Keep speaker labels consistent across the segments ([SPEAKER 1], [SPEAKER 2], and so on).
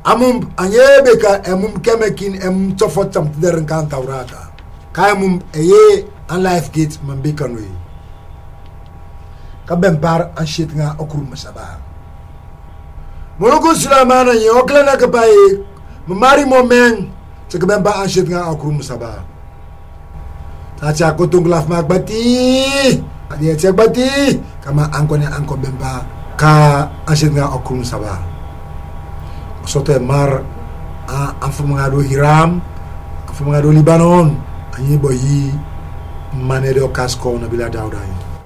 [SPEAKER 1] amum anyebe ka emum kemekin tofot tam der kan tawrata ka emum eye an life gate man be kanwe ka ben par an shit nga okrum saba mologo sulamana ye oklana ka baye mari momen se ka ben ba an shit nga okrum saba ta cha ko tunglaf magbati dia cek bati kama angko bemba ka an shit nga okrum saba sote mar afu mangado Hiram afu mangado Libanon anyi boyi manede okasko na bila Dauda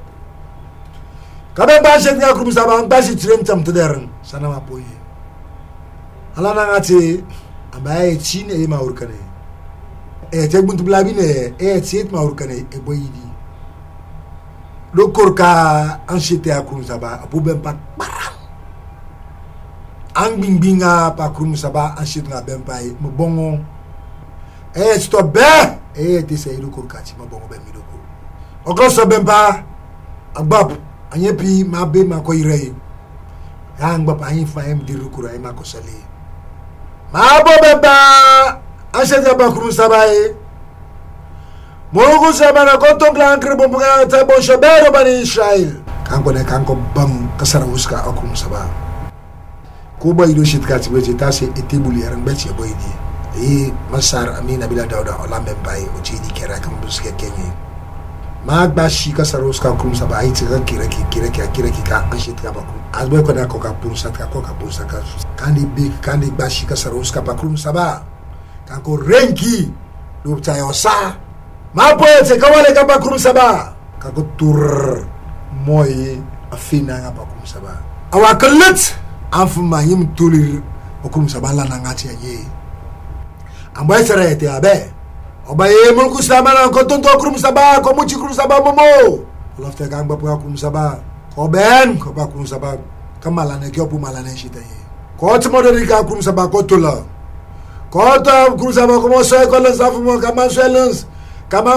[SPEAKER 1] kabe ba shet nga krum saba ngasi tren tam tederan sana mapoyi ala na ngati abaye chine e maurkane e te buntu blabine e tit maurkane e boyidi lo korka anchete akrum saba abu bempa param ang bingbinga pa krum saba anchete nga bempa mo bongo e stop be e te se ilu korka ti mo bongo be mi loko okroso bempa agbap anyepi mabe mako irei yang bapa ayin fa em diru kura e mako sale mabo bempa anchete ba krum saba e Mogo sabana kontong langkre bumbunga tabo shabero bani Israel. Kanko bang kasarawuska akum saba. Kuba ido shit kati beje tase etibuli arang beche boydi. Masar amina bila Dauda olambe bai ojidi kera kam buske kenye. Magbashi kasarawuska akum saba aiti ka kireki ka anshit ka bakum. Azboy ko na koka punsat ka kandi bashi kasarawuska bakum saba. Kanko renki do tayosa. Mapo ete kawale kapa krum saba kakutur moy afina ngapa krum saba awakalet afuma yim tulir krum saba la nangati ye ambaye serete abe obaye mulku saba na kotonto krum saba ko muchi krum saba momo lafte kang bapu krum saba ko ben ko ba krum saba kamala ne kyopu malane shitaye ko tmoderi ka krum saba ko tula ko to krum saba ko mo soy ko lan safu mo kama selens kama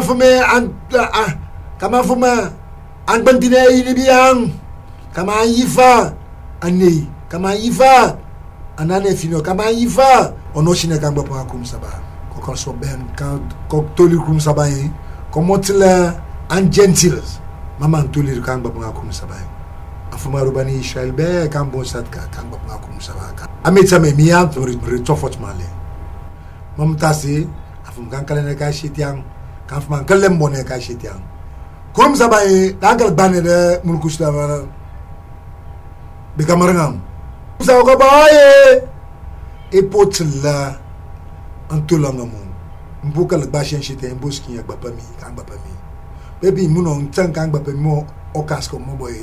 [SPEAKER 1] fume an bantine ini biang kama yifa anei kama yifa anane fino kama yifa ono shine kang bapo akum saba ko so ben kan ko toli kum saba yi ko motile an gentils mama toli kang bapo akum saba afuma rubani Israel be kan bon sat ka kang bapo akum saba ameta me miam to retofot male mamtasi afum kan kala ne ka shitiang Kafman kalem bone ka shitiang kum sabai dagal bane de mulku stama be kamarangam sa ko baye epotla antulangamu mbukal bashen shite mboski yak bapami kan bapami bebi muno ntan kan bapami mo okasko mo boy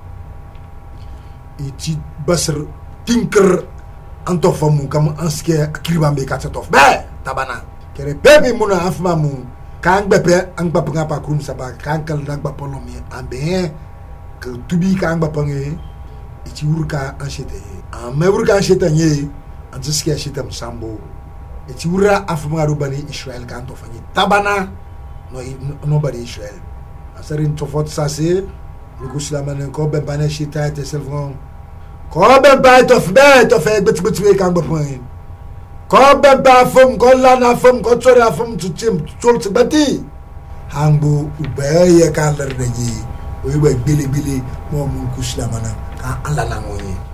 [SPEAKER 1] iti basr tinker antofamu kam anske akiribambe katatof be tabana kere bebi muno afmamu kang bepe ang bapanga pa krum saba kang kal nag bapolomi ambe ke tubi kang bapange iti urka anshete me urka anshete nye anjiske anshete msambo iti ura afuma rubani Israel kan to fanyi tabana no bari Israel asarin to fot sase lukuslamane ko ben bane shita te selfon ko ben ba to fe bet kang bapange ko beba fum ko lana fum ko tsore fum tutim tsolts bati hangbu ubeye kan ler deji we bili mo mun kuslamana ka alala ngoyi